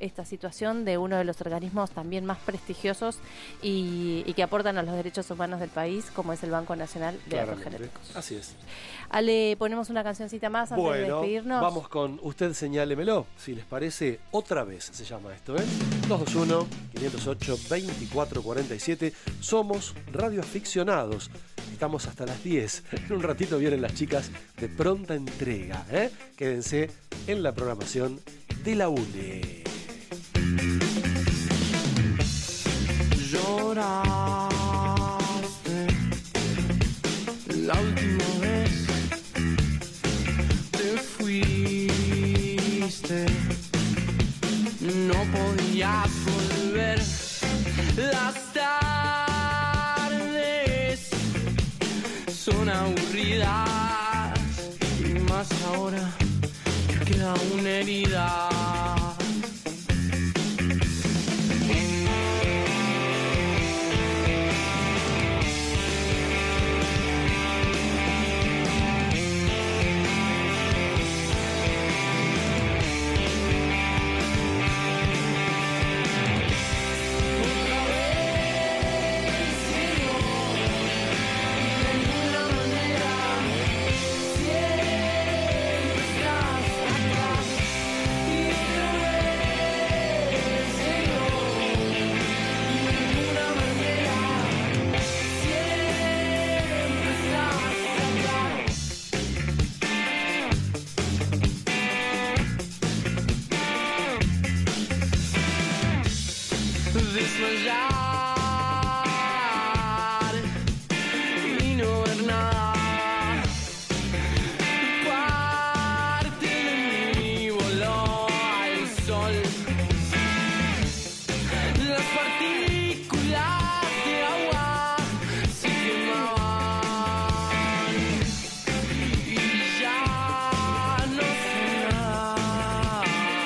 esta situación de uno de los organismos también más prestigiosos y, y que aportan a los derechos humanos del país, como es el Banco Nacional de Datos Genéticos. Así es. Ale, ponemos una cancioncita más antes bueno, de despedirnos. Vamos con Usted Señálemelo, si les parece. Otra vez se llama esto, ¿eh? dos dos uno, cinco cero ocho, veinticuatro cuarenta y siete. Somos radioaficionados. Estamos hasta las diez. En un ratito vienen las chicas de Pronta Entrega, ¿eh? Quédense en la programación de la U N E. Lloraste la última vez, te fuiste, no podías volver. Las tardes son aburridas y más ahora que queda una herida. Desmayar y no ver nada. Parte de mí voló al sol. Las partículas de agua se quemaban y ya no sé nada.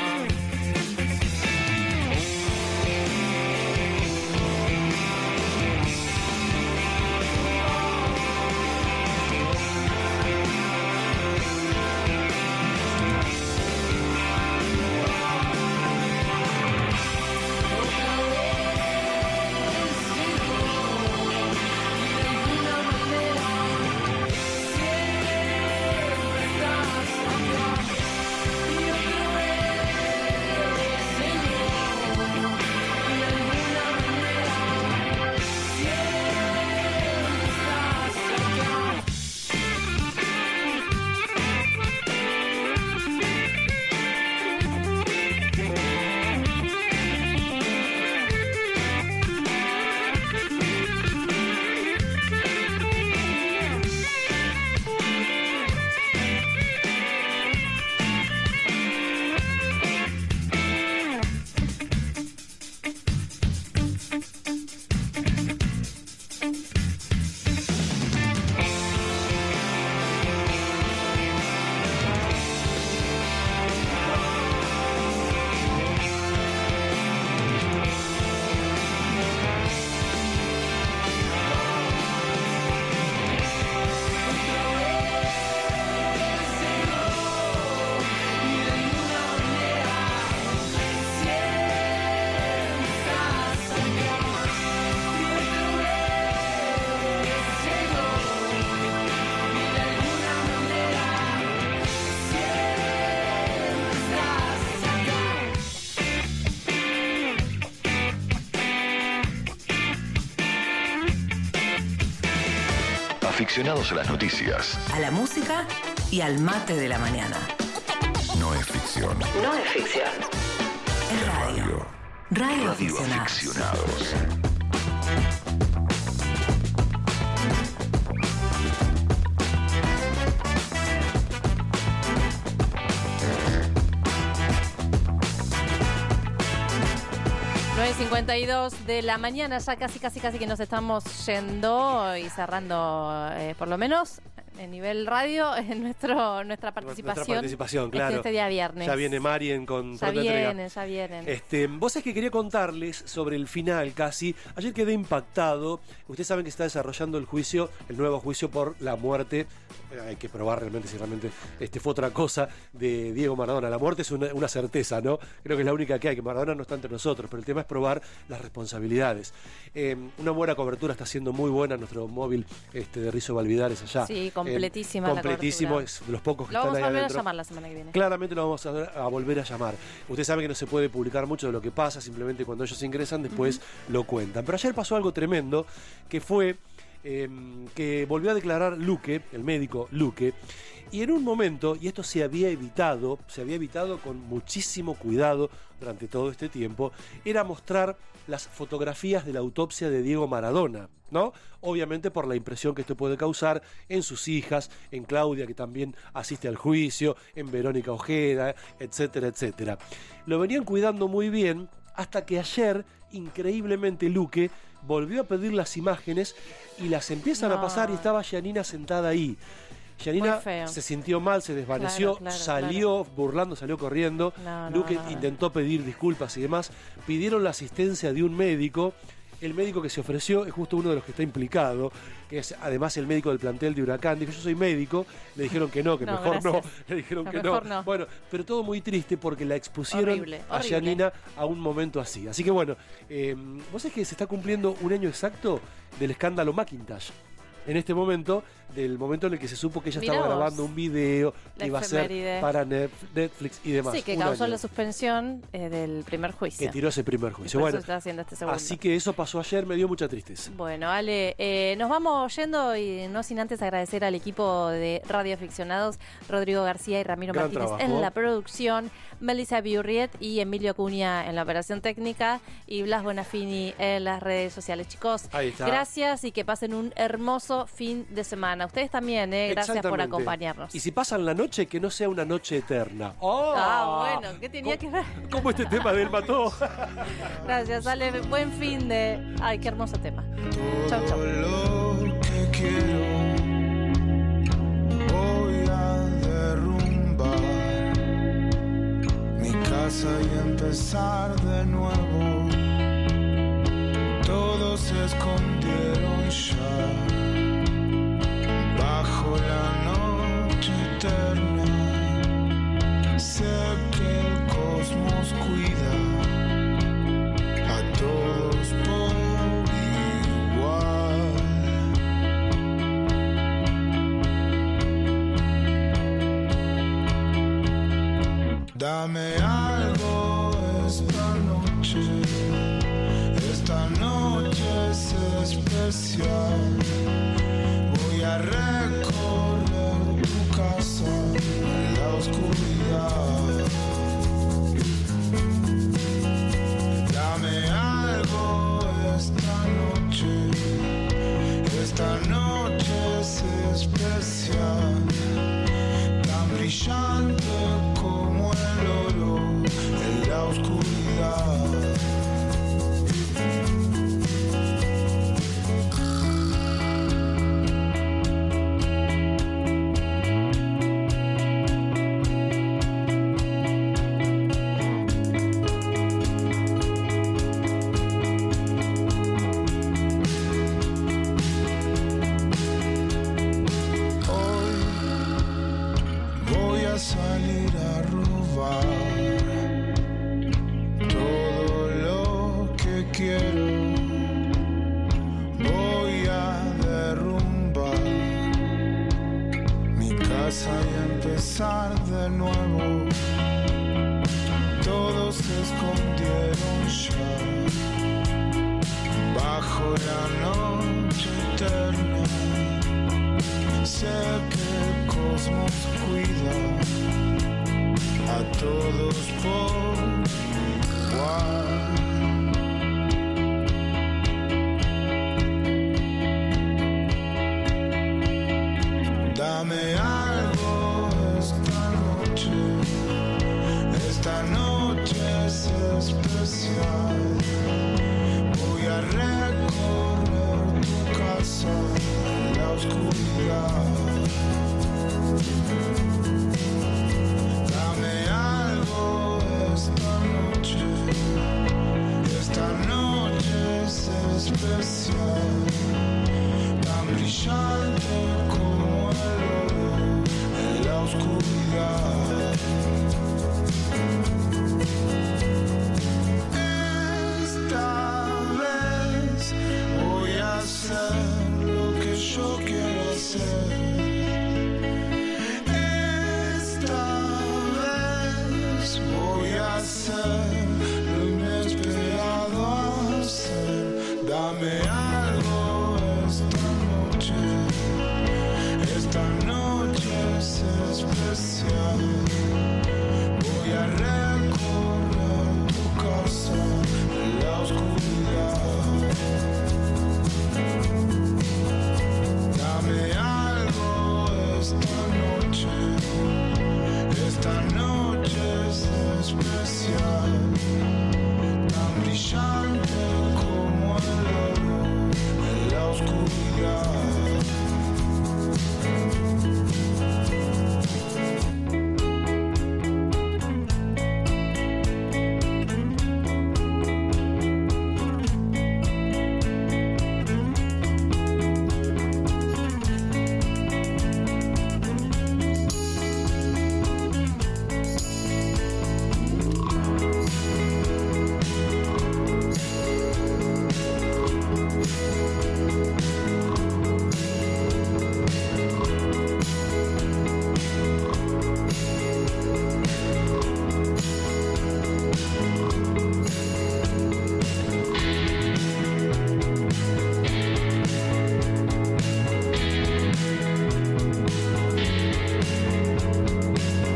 Aficionados a las noticias, A la música y al mate de la mañana. no es ficción. No es ficción. Es radio. Radio aficionados. Radioaficionados. nueve cincuenta y dos de la mañana, ya casi, casi, casi que nos estamos yendo y cerrando, eh, por lo menos, en nivel radio, en nuestro, nuestra participación. Nuestra participación, claro. Este, este día viernes. Ya viene Marien con Ya vienen, ya vienen. Este, vos es que quería contarles sobre el final casi. Ayer quedé impactado. Ustedes saben que se está desarrollando el juicio, el nuevo juicio por la muerte. Hay que probar realmente si realmente este, fue otra cosa de Diego Maradona. La muerte es una, una certeza, ¿no? Creo que es la única que hay, que Maradona no está entre nosotros, pero el tema es probar las responsabilidades. Eh, una buena cobertura está siendo muy buena nuestro móvil este, de Rizo Valvidares allá. Sí, completísima eh, la completísimo, cobertura. es de los pocos que lo están ahí adentro. Lo vamos a volver a llamar la semana que viene. Claramente lo vamos a, a volver a llamar. Ustedes saben que no se puede publicar mucho de lo que pasa, simplemente cuando ellos ingresan después uh-huh. lo cuentan. Pero ayer pasó algo tremendo, que fue eh, que volvió a declarar Luque, el médico Luque, y en un momento, y esto se había evitado, se había evitado con muchísimo cuidado durante todo este tiempo, era mostrar las fotografías de la autopsia de Diego Maradona, ¿no? Obviamente por la impresión que esto puede causar en sus hijas, en Claudia, que también asiste al juicio, en Verónica Ojeda, etcétera, etcétera. Lo venían cuidando muy bien hasta que ayer, increíblemente, Luque volvió a pedir las imágenes y las empiezan no. a pasar y estaba Giannina sentada ahí. Giannina se sintió mal, se desvaneció, claro, claro, salió claro. burlando, salió corriendo. No, Luque no, no, intentó pedir disculpas y demás. Pidieron la asistencia de un médico. El médico que se ofreció es justo uno de los que está implicado, que es además el médico del plantel de Huracán. Dijo, yo soy médico. Le dijeron que no, que no, mejor gracias. no. Le dijeron no, que no. no. Bueno, pero todo muy triste porque la expusieron horrible, a Giannina a un momento así. Así que bueno, eh, vos sabés que se está cumpliendo un año exacto del escándalo Macintosh. En este momento, del momento en el que se supo que ella Mirá estaba vos. grabando un video la que iba a ser para Netflix y demás. Sí, que causó año. la suspensión eh, del primer juicio. Que tiró ese primer juicio. Bueno, eso está haciendo este segundo. Así que eso pasó ayer, me dio mucha tristeza. Bueno, Ale, eh, nos vamos yendo y no sin antes agradecer al equipo de Radio Aficionados, Rodrigo García y Ramiro Gran Martínez trabajo. en la producción, Melissa Biurriet y Emilio Acuña en la operación técnica y Blas Bonafini en las redes sociales. Chicos, Ahí está. gracias y que pasen un hermoso fin de semana. Ustedes también, ¿eh? Gracias por acompañarnos. Y si pasan la noche, que no sea una noche eterna. ¡Oh! Ah, bueno, ¿qué tenía ¿Cómo, que ver? ¿Cómo este tema del mató? Gracias, Ale. Buen fin de... Ay, qué hermoso tema. Chau, chau. Todo lo que quiero voy a derrumbar mi casa y empezar de nuevo. Todos se escondieron ya bajo la noche eterna. Sé que el cosmos cuida a todos por igual. Dame algo esta noche, esta noche es especial. Voy a recorrer tu casa en la oscuridad. Dame algo esta noche, esta noche es especial, tan brillante como el oro en la oscuridad. Salir a robar todo lo que quiero. Voy a derrumbar mi casa y empezar de nuevo. Todos se escondieron ya bajo la noche eterna. Sé que el cosmos cuida a todos por igual. Dame algo esta noche, esta noche es especial. Voy a recorrer tu casa en la oscuridad. love.